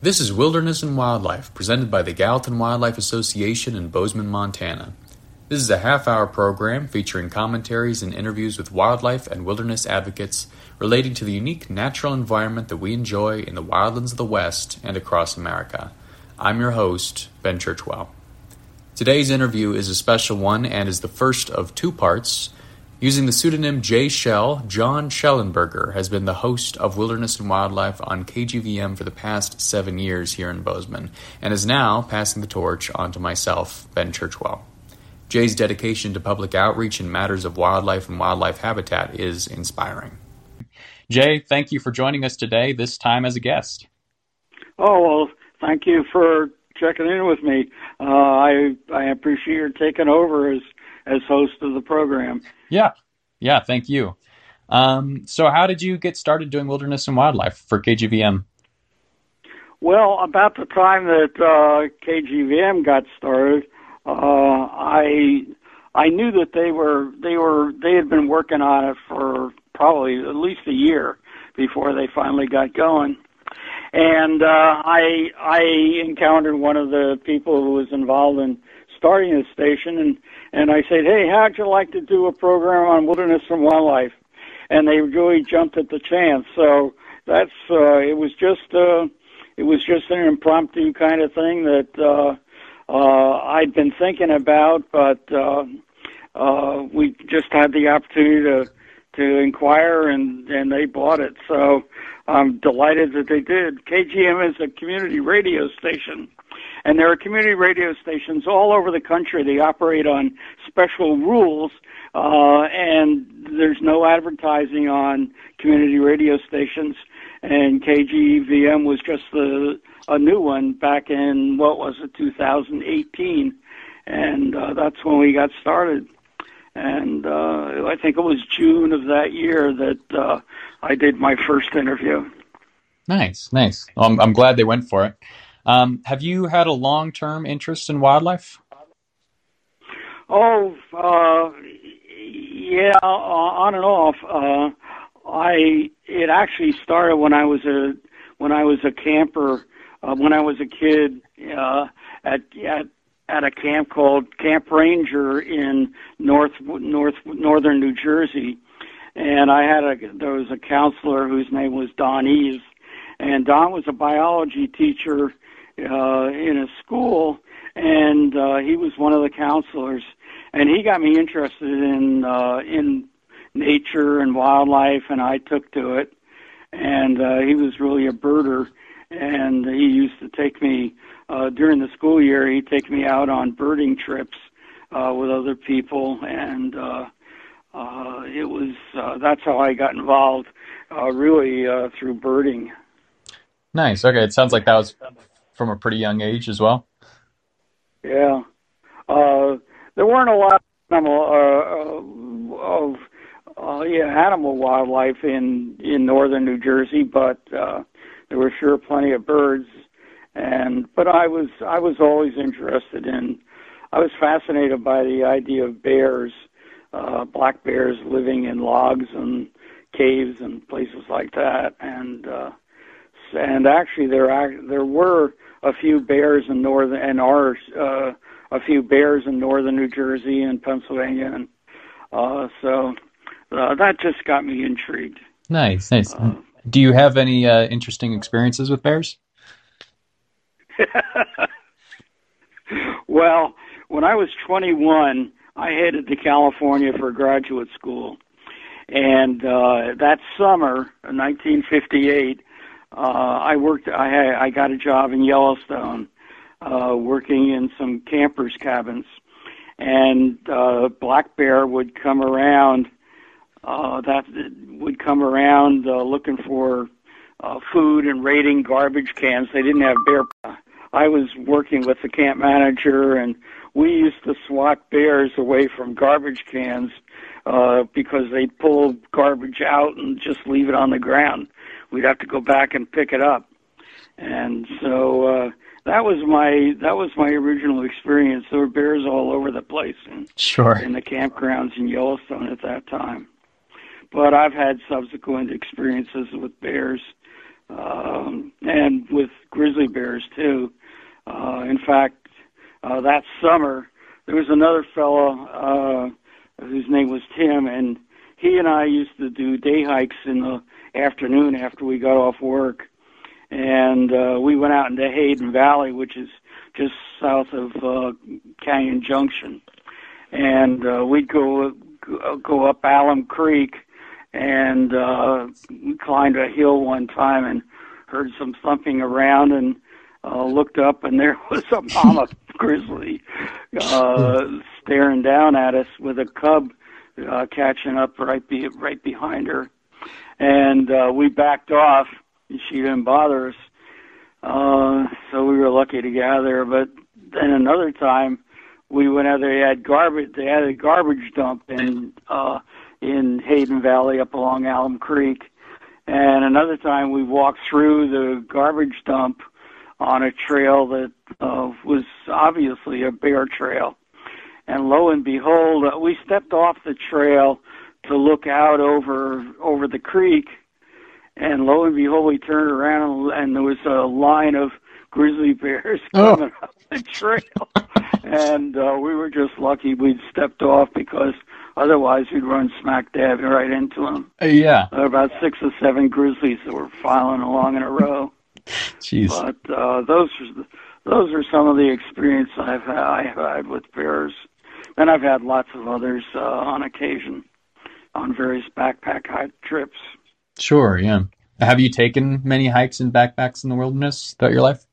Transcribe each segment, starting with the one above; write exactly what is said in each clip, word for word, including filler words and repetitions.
This is Wilderness and Wildlife, presented by the Gallatin Wildlife Association in Bozeman, Montana. This is a half-hour program featuring commentaries and interviews with wildlife and wilderness advocates relating to the unique natural environment that we enjoy in the wildlands of the West and across America. I'm your host, Ben Churchwell. Today's interview is a special one and is the first of two parts. Using the pseudonym Jay Shell, John Schellenberger has been the host of Wilderness and Wildlife on K G V M for the past seven years here in Bozeman, and is now passing the torch on to myself, Ben Churchwell. Jay's dedication to public outreach in matters of wildlife and wildlife habitat is inspiring. Jay, thank you for joining us today, this time as a guest. Oh, well, thank you for checking in with me. Uh, I I appreciate your taking over as, as host of the program. Yeah, yeah, thank you. Um, so how did you get started doing Wilderness and Wildlife for K G V M? Well, about the time that uh, K G V M got started, uh, I I knew that they were they were they had been working on it for probably at least a year before they finally got going. And uh, I I encountered one of the people who was involved in starting the station, and, and I said, hey, how'd you like to do a program on wilderness and wildlife? And they really jumped at the chance. So that's uh, it was just uh, it was just an impromptu kind of thing that uh, uh, I'd been thinking about, but uh, uh, we just had the opportunity to to inquire, and, and they bought it. So I'm delighted that they did. K G M is a community radio station, and there are community radio stations all over the country. They operate on special rules, uh, and there's no advertising on community radio stations. And K G V M was just the, a new one back in, what was it, two thousand eighteen. And uh, that's when we got started. And uh, I think it was June of that year that uh, I did my first interview. Nice, nice. Well, I'm, I'm glad they went for it. Um, have you had a long-term interest in wildlife? Oh, uh, yeah, on and off. Uh, I it actually started when I was a when I was a camper, uh, when I was a kid uh, at at at a camp called Camp Ranger in north north northern New Jersey, and I had a there was a counselor whose name was Don Eves, and Don was a biology teacher uh, in a school, and uh, he was one of the counselors, and he got me interested in uh, in nature and wildlife, and I took to it, and uh, he was really a birder, and he used to take me uh, during the school year. He'd take me out on birding trips uh, with other people, and uh, uh, it was uh, that's how I got involved, uh, really uh, through birding. Nice. Okay, it sounds like that was from a pretty young age as well. Yeah, uh, there weren't a lot of animal, uh, of uh, yeah animal wildlife in in northern New Jersey, but uh, there were sure plenty of birds. And but I was I was always interested in. I was fascinated by the idea of bears, uh, black bears living in logs and caves and places like that. And uh, and actually there there were a few bears in northern and are uh, a few bears in northern New Jersey and Pennsylvania, and uh, so uh, that just got me intrigued. Nice, nice. Uh, Do you have any uh, interesting experiences with bears? Well, when I was twenty-one, I headed to California for graduate school, and uh, that summer, in nineteen fifty-eight, uh, I worked. I had, I got a job in Yellowstone, uh, working in some campers' cabins, and uh, black bear would come around. Uh, that would come around uh, looking for uh, food and raiding garbage cans. They didn't have bear. I was working with the camp manager, and we used to swat bears away from garbage cans uh, because they'd pull garbage out and just leave it on the ground. We'd have to go back and pick it up. And so uh, that was my that was my original experience. There were bears all over the place in, sure. in the campgrounds in Yellowstone at that time. But I've had subsequent experiences with bears um, and with grizzly bears. bears too. Uh, in fact, uh, that summer there was another fellow uh, whose name was Tim, and he and I used to do day hikes in the afternoon after we got off work, and uh, we went out into Hayden Valley, which is just south of uh, Canyon Junction, and uh, we'd go go up Alum Creek, and uh, we climbed a hill one time and heard some thumping around, and uh, looked up, and there was a mama grizzly uh, staring down at us with a cub uh, catching up right be- right behind her, and uh, we backed off. She didn't bother us, uh, so we were lucky to get out of there. But then another time, we went out there. They had garbage. They had a garbage dump in uh, in Hayden Valley up along Alum Creek. And another time, we walked through the garbage dump on a trail that uh, was obviously a bear trail. And lo and behold, uh, we stepped off the trail to look out over over the creek. And lo and behold, we turned around, and there was a line of grizzly bears coming oh. up the trail. And uh, we were just lucky we'd stepped off, because otherwise we'd run smack dab right into them. Uh, yeah. There were about six or seven grizzlies that were filing along in a row. Jeez. But uh, those are those are some of the experience I've had, I've had with bears. And I've had lots of others uh, on occasion on various backpack hike trips. Sure, yeah. Have you taken many hikes and backpacks in the wilderness throughout your life?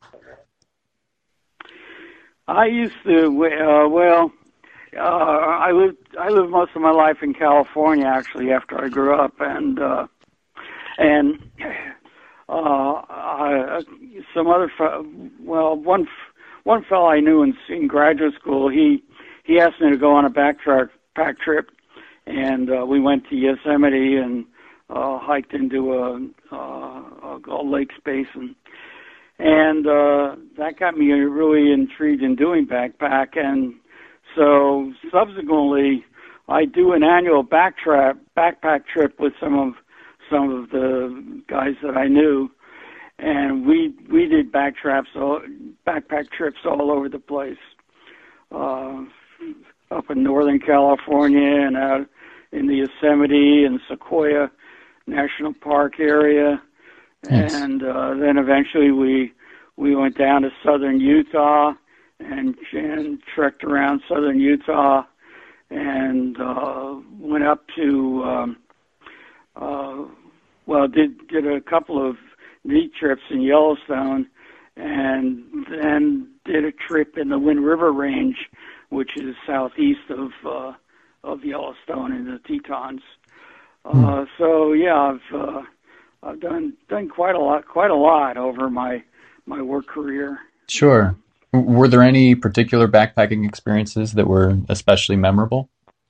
I used to. Uh, well, uh, I lived. I lived most of my life in California, actually, after I grew up, and uh, and uh, I, some other. Well, one one fellow I knew in, in graduate school. He he asked me to go on a backpack pack trip, and uh, we went to Yosemite and uh, hiked into a, uh, a lake basin. And uh, that got me really intrigued in doing backpack. And so subsequently, I do an annual back trip, backpack trip with some of some of the guys that I knew, and we we did back traps, all, backpack trips all over the place, uh, up in Northern California and out in the Yosemite and Sequoia National Park area. Yes. And uh, then eventually we we went down to southern Utah and, and trekked around southern Utah and uh, went up to um, uh, well did did a couple of neat trips in Yellowstone, and then did a trip in the Wind River Range, which is southeast of uh, of Yellowstone in the Tetons. Hmm. Uh, so yeah, I've uh, I've done done quite a lot, quite a lot over my my work career. Sure. Were there any particular backpacking experiences that were especially memorable?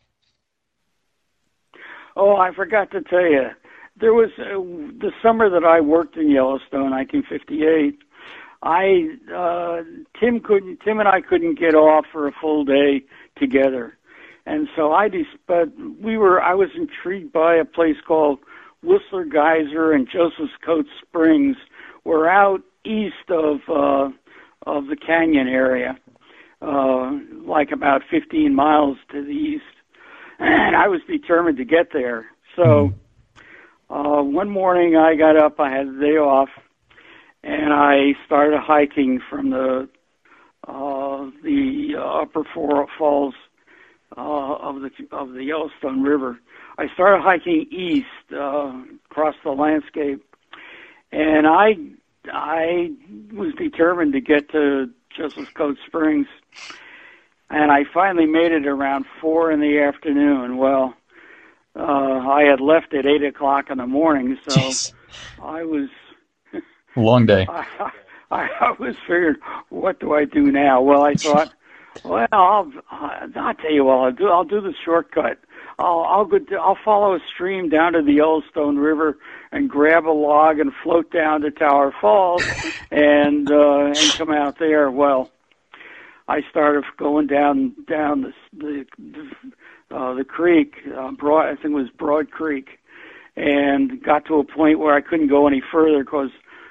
Oh, I forgot to tell you. There was uh, the summer that I worked in Yellowstone, nineteen fifty-eight. I uh, Tim couldn't Tim and I couldn't get off for a full day together, and so I just. But we were. I was intrigued by a place called Whistler Geyser and Joseph's Coat Springs. We're out east of uh, of the canyon area, uh, like about fifteen miles to the east, and I was determined to get there. So uh, one morning I got up, I had a day off, and I started hiking from the uh, the upper four falls uh, of the of the Yellowstone River. I started hiking east uh, across the landscape, and I I was determined to get to Joseph's Coat Springs, and I finally made it around four in the afternoon. Well, uh, I had left at eight o'clock in the morning, so Jeez. I was long day. I, I, I was figuring, what do I do now? Well, I thought, well, I'll I'll tell you what I'll do. I'll do the shortcut. I'll I'll go. I'll follow a stream down to the Yellowstone River and grab a log and float down to Tower Falls and uh, and come out there. Well, I started going down down the the, uh, the creek, uh, Broad. I think it was Broad Creek, and got to a point where I couldn't go any further because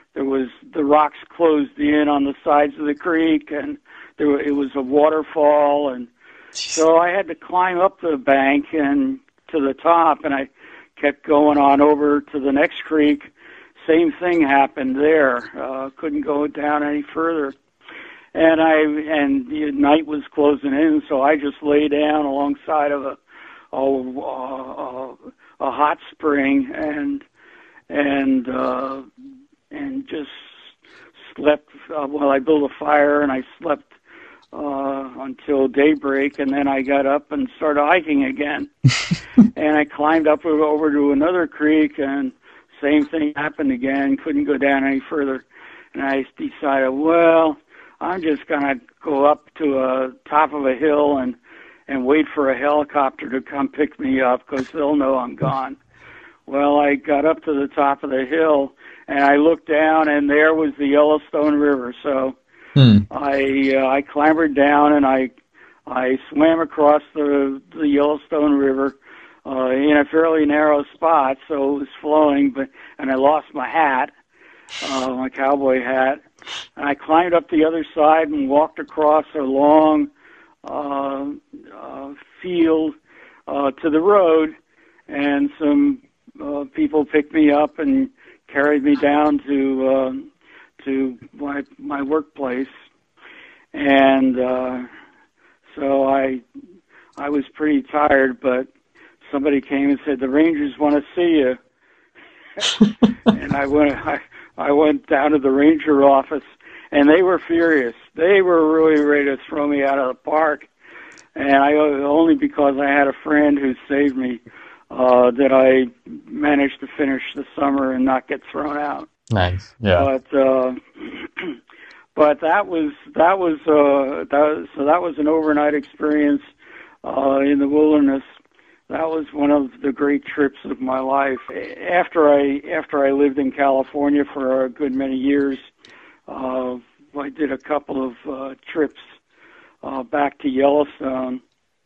there was the rocks closed in on the sides of the creek, and there were, it was a waterfall, and so I had to climb up the bank and to the top, and I kept going on over to the next creek. Same thing happened there. Uh, couldn't go down any further. And I and the night was closing in, so I just lay down alongside of a a, a, a hot spring and and uh, and just slept. Uh, well, I built a fire and I slept uh, until daybreak, and then I got up and started hiking again. And I climbed up over to another creek, and same thing happened again. Couldn't go down any further, and I decided, well, I'm just going to go up to a top of a hill and, and wait for a helicopter to come pick me up because they'll know I'm gone. Well, I got up to the top of the hill, and I looked down, and there was the Yellowstone River. So hmm. I uh, I clambered down, and I I swam across the, the Yellowstone River uh, in a fairly narrow spot, so it was flowing, but and I lost my hat, uh, my cowboy hat. And I climbed up the other side and walked across a long uh, uh, field uh, to the road, and some uh, people picked me up and carried me down to uh, to my my workplace. And uh, so I I was pretty tired, but somebody came and said, "The Rangers want to see you." And I went. I, I went down to the ranger office, and they were furious. They were really ready to throw me out of the park, and I only because I had a friend who saved me uh, that I managed to finish the summer and not get thrown out. Nice, yeah. But uh, but that was that was uh, that so that was an overnight experience uh, in the wilderness. That was one of the great trips of my life. After I after I lived in California for a good many years, uh, I did a couple of uh, trips uh, back to Yellowstone.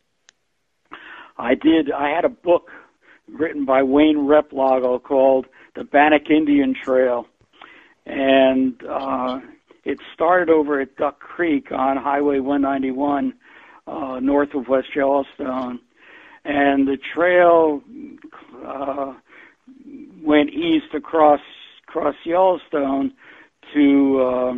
I did. I had a book written by Wayne Replago called The Bannock Indian Trail, and uh, it started over at Duck Creek on Highway one ninety-one, uh, north of West Yellowstone. And the trail uh, went east across across Yellowstone to uh,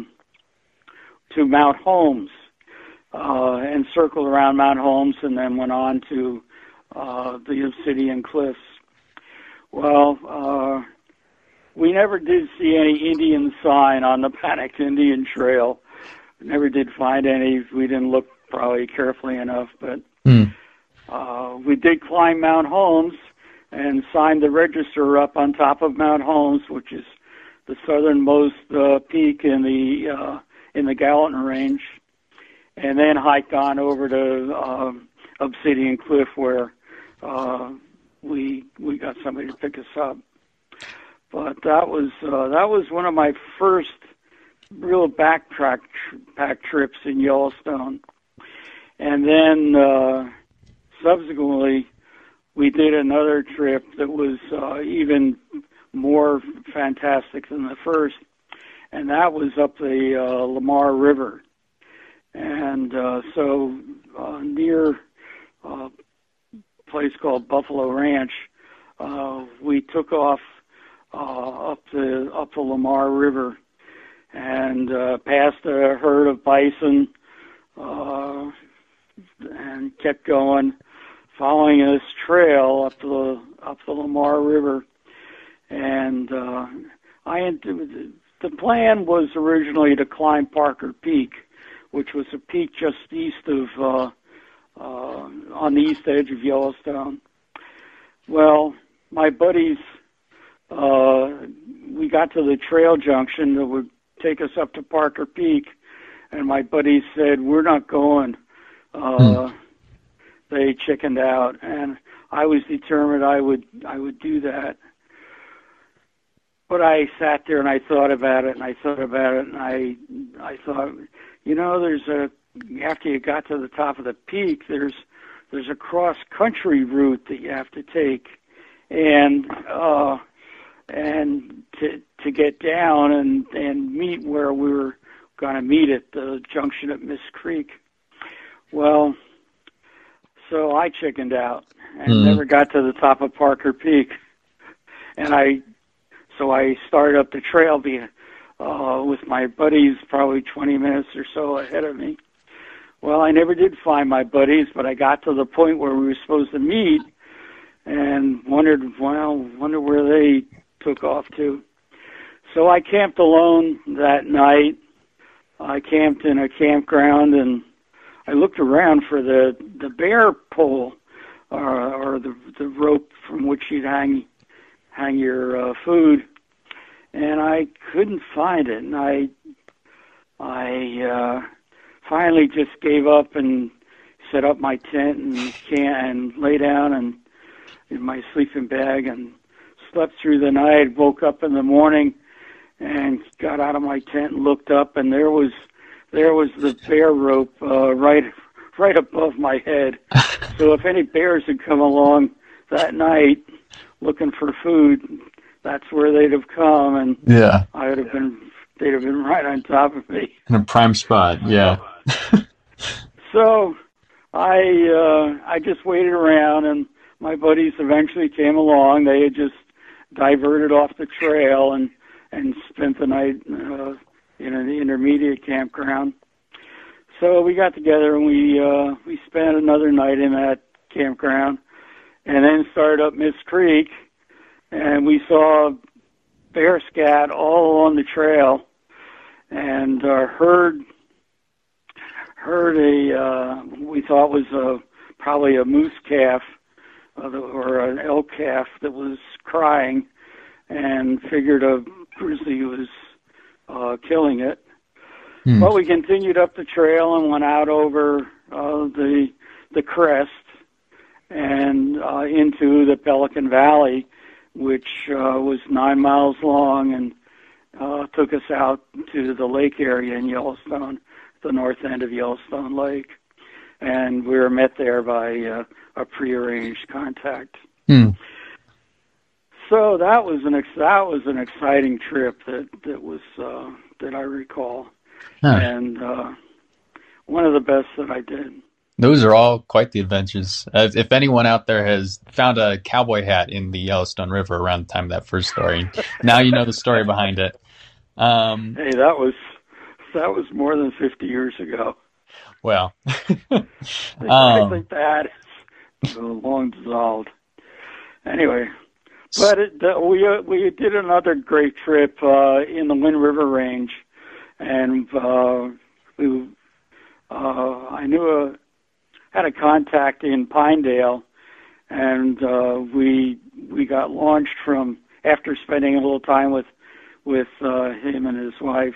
to Mount Holmes, uh, and circled around Mount Holmes, and then went on to uh, the Obsidian Cliffs. Well, uh, we never did see any Indian sign on the Bannock Indian Trail. We never did find any. We didn't look probably carefully enough, but. Mm. Uh, we did climb Mount Holmes and signed the register up on top of Mount Holmes, which is the southernmost uh, peak in the uh, in the Gallatin Range, and then hiked on over to uh, Obsidian Cliff, where uh, we we got somebody to pick us up. But that was uh, that was one of my first real backtrack pack trips in Yellowstone, and then. Uh, Subsequently, we did another trip that was uh, even more fantastic than the first, and that was up the uh, Lamar River. And uh, so uh, near a place called Buffalo Ranch, uh, we took off uh, up the up the Lamar River and uh, passed a herd of bison uh, and kept going, following this trail up the up the Lamar River. And uh, I the plan was originally to climb Parker Peak, which was a peak just east of uh, uh, on the east edge of Yellowstone. Well, my buddies, uh, we got to the trail junction that would take us up to Parker Peak, and my buddies said, "We're not going." Uh, hmm. They chickened out, and I was determined I would I would do that. But I sat there and I thought about it, and I thought about it, and I I thought, you know, there's a after you got to the top of the peak, there's there's a cross country route that you have to take, and uh, and to to get down and and meet where we were going to meet at the junction at Mist Creek. Well, so I chickened out and mm. never got to the top of Parker Peak, and I so I started up the trail be, uh, with my buddies probably twenty minutes or so ahead of me. Well, I never did find my buddies, but I got to the point where we were supposed to meet and wondered, well, wonder where they took off to. So I camped alone that night. I camped in a campground, and I looked around for the, the bear pole, uh, or the the rope from which you'd hang hang your uh, food, and I couldn't find it. And I I uh, finally just gave up and set up my tent and can and lay down and in my sleeping bag and slept through the night. Woke up in the morning and got out of my tent and looked up, and there was there was the bear rope uh, right right above my head. So if any bears had come along that night looking for food, that's where they'd have come, and yeah, I would have been they'd have been right on top of me in a prime spot. Yeah. So I uh, I just waited around, and my buddies eventually came along. They had just diverted off the trail and and spent the night uh, in an intermediate campground. So we got together and we uh, we spent another night in that campground, and then started up Mist Creek, and we saw bear scat all along the trail, and uh, heard heard a uh, we thought was a probably a moose calf uh, or an elk calf that was crying, and figured a grizzly was uh, killing it. Hmm. But we continued up the trail and went out over uh, the the crest and uh, into the Pelican Valley, which uh, was nine miles long, and uh, took us out to the lake area in Yellowstone, the north end of Yellowstone Lake. And we were met there by uh, a prearranged contact. Hmm. So that was an ex- that was an exciting trip that that was uh, that I recall, huh. and uh, one of the best that I did. Those are all quite the adventures. Uh, if anyone out there has found a cowboy hat in the Yellowstone River around the time of that first story, now you know the story behind it. Um, hey, that was that was more than fifty years ago. Well, um, I think that is long dissolved. Anyway. But it, the, we uh, we did another great trip uh, in the Wind River Range, and uh, we uh, I knew a had a contact in Pinedale, and uh, we we got launched from after spending a little time with with uh, him and his wife.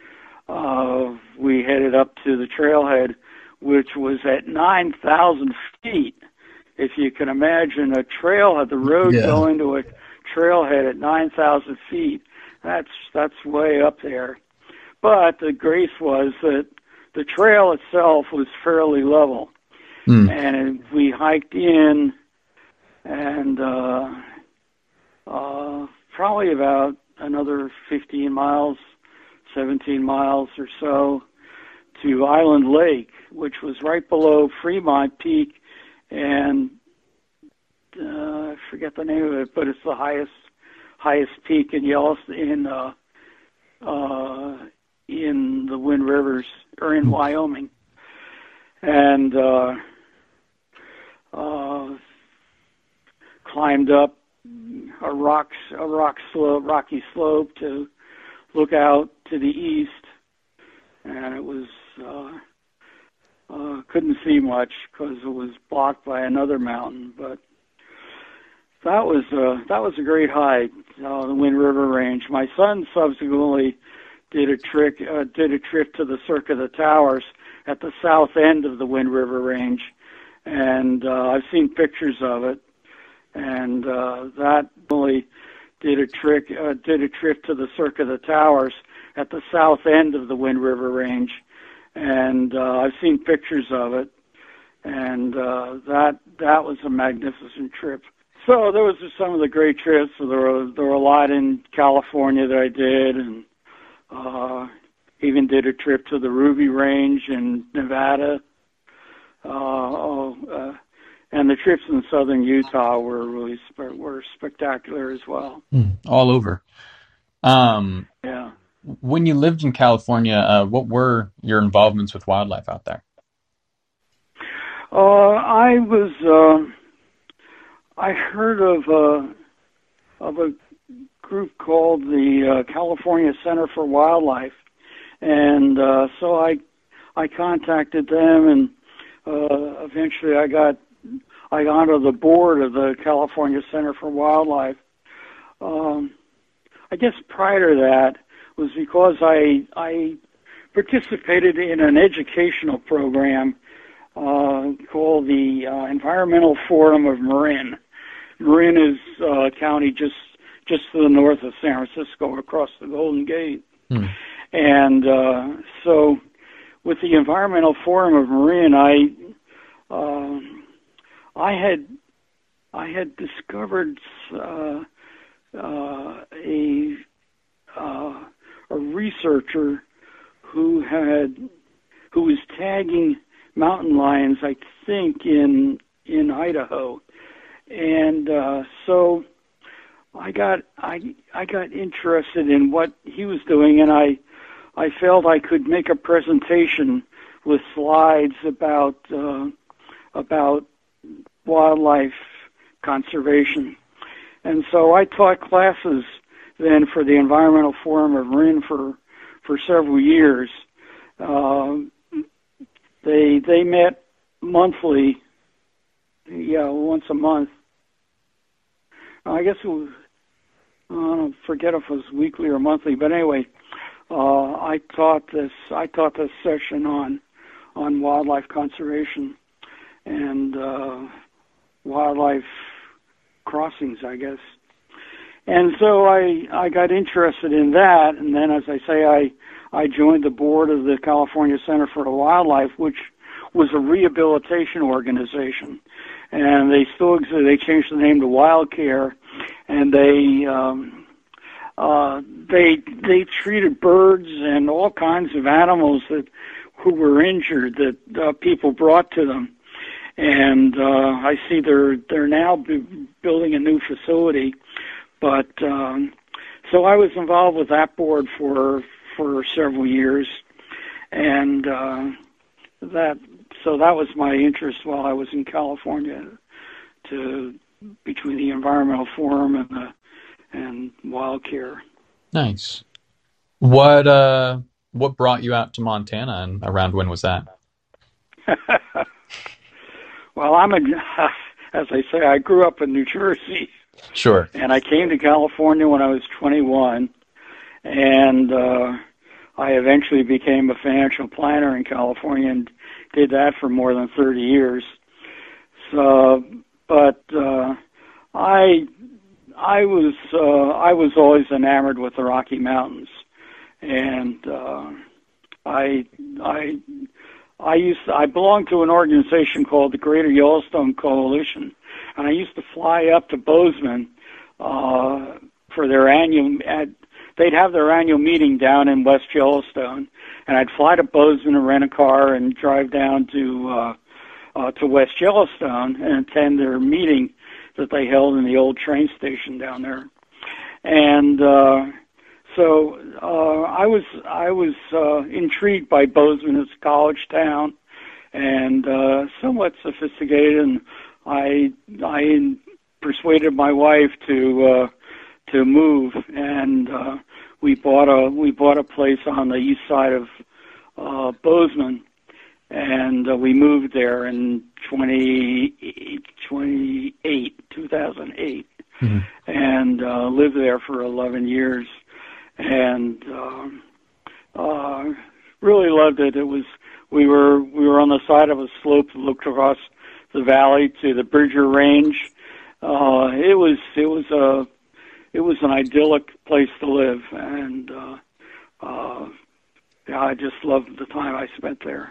Uh, we headed up to the trailhead, which was at nine thousand feet. If you can imagine a trailhead, the road yeah. going to a trailhead at nine thousand feet, that's that's way up there. But the grace was that the trail itself was fairly level. Mm. And we hiked in, and uh, uh, probably about another fifteen miles, seventeen miles or so, to Island Lake, which was right below Fremont Peak, and uh, I forget the name of it, but it's the highest highest peak in Yellowstone, in uh, uh, in the Wind Rivers, or in Wyoming, and uh, uh, climbed up a rock a rock slope, rocky slope to look out to the east, and it was. Uh, Uh, couldn't see much because it was blocked by another mountain, but that was uh, that was a great hike, uh, the Wind River Range. My son subsequently did a trick uh, did a trip to the Cirque of the Towers at the south end of the Wind River Range, and uh, I've seen pictures of it. And uh, that really did a trick uh, did a trip to the Cirque of the Towers at the south end of the Wind River Range. And uh, I've seen pictures of it, and uh, that that was a magnificent trip. So there was just some of the great trips. So there were there were a lot in California that I did, and uh, even did a trip to the Ruby Range in Nevada. Uh, oh, uh, and the trips in southern Utah were really spe- were spectacular as well. Mm, all over. Um, yeah. When you lived in California, uh, what were your involvements with wildlife out there? Uh, I was. Uh, I heard of uh, of a group called the uh, California Center for Wildlife, and uh, so I I contacted them, and uh, eventually I got I got onto the board of the California Center for Wildlife. Um, I guess prior to that was because I I participated in an educational program uh, called the uh, Environmental Forum of Marin. Marin is uh, a county just just to the north of San Francisco, across the Golden Gate. Hmm. And uh, so, with the Environmental Forum of Marin, I uh, I had I had discovered uh, uh, a uh, a researcher who had who was tagging mountain lions, I think in in Idaho. And uh, so I got I I got interested in what he was doing, and I I felt I could make a presentation with slides about uh, about wildlife conservation. And so I taught classes then for the Environmental Forum of Marin for for several years. Uh, they they met monthly. Yeah, once a month. I guess it was, I don't forget if it was weekly or monthly, but anyway, uh, I taught this. I taught this session on on wildlife conservation and uh, wildlife crossings, I guess. And so I I got interested in that, and then, as I say, I I joined the board of the California Center for Wildlife, which was a rehabilitation organization. And they still exist. They changed the name to WildCare, and they um, uh, they they treated birds and all kinds of animals that who were injured that uh, people brought to them. And uh, I see they're they're now b- building a new facility, but um, so I was involved with that board for for several years, and uh, that. So that was my interest while I was in California, to between the Environmental Forum and the and WildCare. Nice. What uh what brought you out to Montana, and around when was that? Well, I'm a as I say, I grew up in New Jersey. Sure. And I came to California when I was twenty-one, and uh, I eventually became a financial planner in California and did that for more than thirty years. So, but uh, I, I was uh, I was always enamored with the Rocky Mountains, and uh, I I I used to, I belonged to an organization called the Greater Yellowstone Coalition, and I used to fly up to Bozeman uh, for their annual. At, They'd have their annual meeting down in West Yellowstone, and I'd fly to Bozeman and rent a car and drive down to uh, uh, to West Yellowstone and attend their meeting that they held in the old train station down there. And uh, so uh, I was I was uh, intrigued by Bozeman as a college town, and uh, somewhat sophisticated. And I I persuaded my wife to. Uh, to move, and uh, we bought a we bought a place on the east side of uh, Bozeman, and uh, we moved there in twenty twenty-eight, two thousand eight, mm-hmm. and uh, lived there for eleven years, and uh, uh, really loved it. It was we were we were on the side of a slope that looked across the valley to the Bridger Range. Uh, it was it was a It was an idyllic place to live, and uh, uh, yeah, I just loved the time I spent there.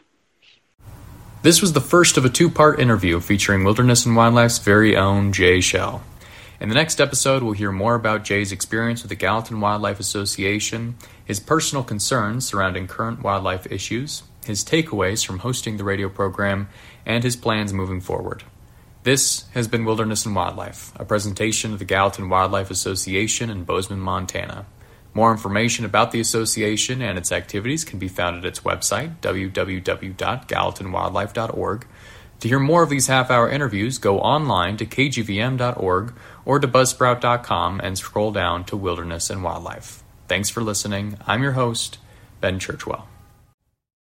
This was the first of a two-part interview featuring Wilderness and Wildlife's very own Jay Shell. In the next episode, we'll hear more about Jay's experience with the Gallatin Wildlife Association, his personal concerns surrounding current wildlife issues, his takeaways from hosting the radio program, and his plans moving forward. This has been Wilderness and Wildlife, a presentation of the Gallatin Wildlife Association in Bozeman, Montana. More information about the association and its activities can be found at its website, w w w dot gallatin wildlife dot org. To hear more of these half-hour interviews, go online to k g v m dot org or to buzzsprout dot com and scroll down to Wilderness and Wildlife. Thanks for listening. I'm your host, Ben Churchwell.